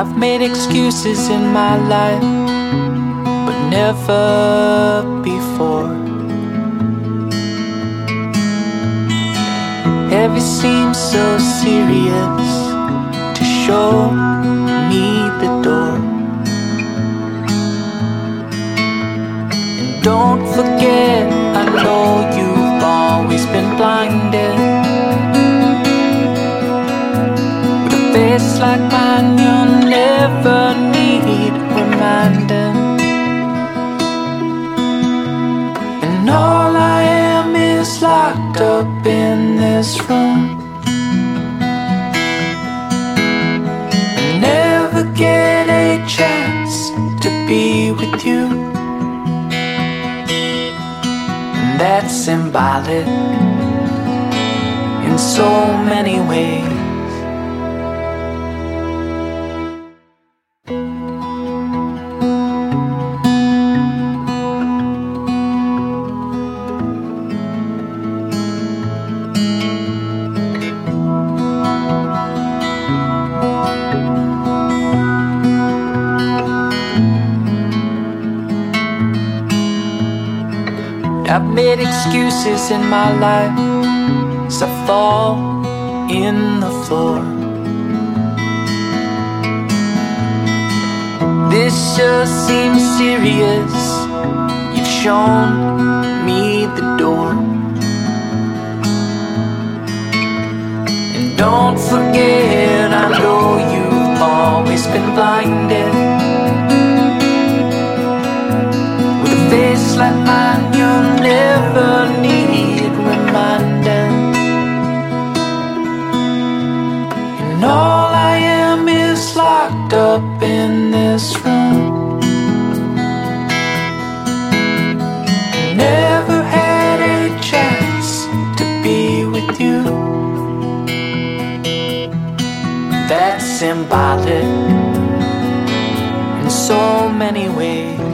I've made excuses in my life, but never before. Have you seemed so serious to show me the door? And don't forget, I know you've always been blinded. With a face like mine, you'll never need reminding. And all I am is locked up in this room. I never get a chance to be with you. And that's symbolic in so many ways. I've made excuses in my life as I fall in the floor. This sure seems serious. You've shown me the door. And don't forget, I know you've always been blinded. With a face like mine, you'll never need reminding. And all I am is locked up in this room. Never had a chance to be with you. That's symbolic in so many ways.